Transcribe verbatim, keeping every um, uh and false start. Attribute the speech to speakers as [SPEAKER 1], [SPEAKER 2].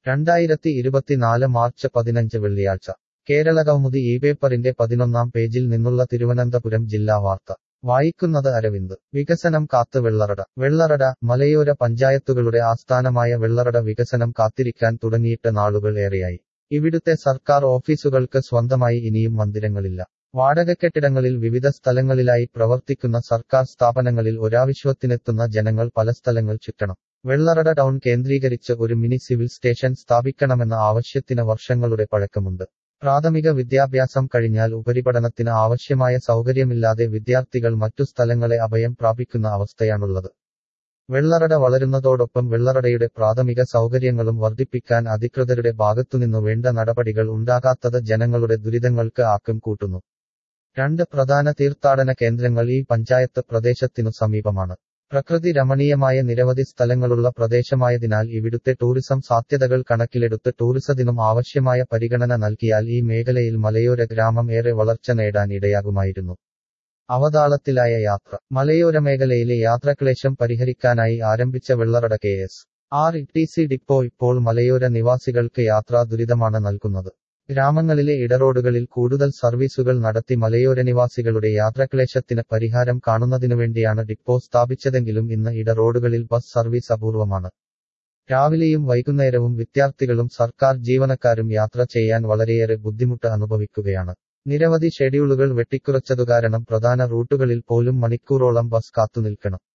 [SPEAKER 1] രണ്ടായിരത്തി ഇരുപത്തിനാല് മാർച്ച് പതിനഞ്ച് വെള്ളിയാഴ്ച കേരളകൗമുദി ഈ പേപ്പറിന്റെ പതിനൊന്നാം പേജിൽ നിന്നുള്ള തിരുവനന്തപുരം ജില്ലാ വാർത്ത വായിക്കുന്നത് അരവിന്ദ്. വികസനം കാത്ത് വെള്ളറട. വെള്ളറട മലയോര പഞ്ചായത്തുകളുടെ ആസ്ഥാനമായ വെള്ളറട വികസനം കാത്തിരിക്കാൻ തുടങ്ങിയിട്ട് നാളുകൾ ഏറെയായി. ഇവിടുത്തെ സർക്കാർ ഓഫീസുകൾക്ക് സ്വന്തമായി ഇനിയും മന്ദിരങ്ങളില്ല. വാടകക്കെട്ടിടങ്ങളിൽ വിവിധ സ്ഥലങ്ങളിലായി പ്രവർത്തിക്കുന്ന സർക്കാർ സ്ഥാപനങ്ങളിൽ ഒരാവശ്യത്തിനെത്തുന്ന ജനങ്ങൾ പല സ്ഥലങ്ങൾ ചുറ്റണം. വെള്ളറട ടൗൺ കേന്ദ്രീകരിച്ച് ഒരു മിനി സിവിൽ സ്റ്റേഷൻ സ്ഥാപിക്കണമെന്ന ആവശ്യത്തിന് വർഷങ്ങളുടെ പഴക്കമുണ്ട്. പ്രാഥമിക വിദ്യാഭ്യാസം കഴിഞ്ഞാൽ ഉപരിപഠനത്തിന് ആവശ്യമായ സൗകര്യമില്ലാതെ വിദ്യാർത്ഥികൾ മറ്റു സ്ഥലങ്ങളെ അഭയം പ്രാപിക്കുന്ന അവസ്ഥയാണുള്ളത്. വെള്ളറട വളരുന്നതോടൊപ്പം വെള്ളറടയുടെ പ്രാഥമിക സൗകര്യങ്ങളും വർദ്ധിപ്പിക്കാൻ അധികൃതരുടെ ഭാഗത്തുനിന്നു വേണ്ട നടപടികൾ ഉണ്ടാകാത്തത് ജനങ്ങളുടെ ദുരിതങ്ങൾക്ക് ആക്കം കൂട്ടുന്നു. രണ്ട് പ്രധാന തീർത്ഥാടന കേന്ദ്രങ്ങൾ ഈ പഞ്ചായത്ത് പ്രദേശത്തിനു സമീപമാണ്. പ്രകൃതി രമണീയമായ നിരവധി സ്ഥലങ്ങളുള്ള പ്രദേശമായതിനാൽ ഇവിടുത്തെ ടൂറിസം സാധ്യതകൾ കണക്കിലെടുത്ത് ടൂറിസത്തിനും ആവശ്യമായ പരിഗണന നൽകിയാൽ ഈ മേഖലയിൽ മലയോര ഗ്രാമം ഏറെ വളർച്ച നേടാൻ ഇടയാകുമായിരുന്നു. അവതാളത്തിലായ യാത്ര. മലയോര മേഖലയിലെ യാത്രാക്ലേശം പരിഹരിക്കാനായി ആരംഭിച്ച Vellarada K S R T C depot ഇപ്പോൾ മലയോര നിവാസികൾക്ക് യാത്രാ ദുരിതമാണ് നൽകുന്നത്. ഗ്രാമങ്ങളിലെ ഇടറോഡുകളിൽ കൂടുതൽ സർവീസുകൾ നടത്തി മലയോര നിവാസികളുടെ യാത്രാക്ലേശത്തിന് പരിഹാരം കാണുന്നതിനുവേണ്ടിയാണ് ഡിപ്പോ സ്ഥാപിച്ചതെങ്കിലും ഇന്ന് ഇടറോഡുകളിൽ ബസ് സർവീസ് അപൂർവമാണ്. രാവിലെയും വൈകുന്നേരവും വിദ്യാർത്ഥികളും സർക്കാർ ജീവനക്കാരും യാത്ര ചെയ്യാൻ വളരെയേറെ ബുദ്ധിമുട്ട് അനുഭവിക്കുകയാണ്. നിരവധി ഷെഡ്യൂളുകൾ വെട്ടിക്കുറച്ചതുകാരണം പ്രധാന റൂട്ടുകളിൽ പോലും മണിക്കൂറോളം ബസ് കാത്തുനിൽക്കണം.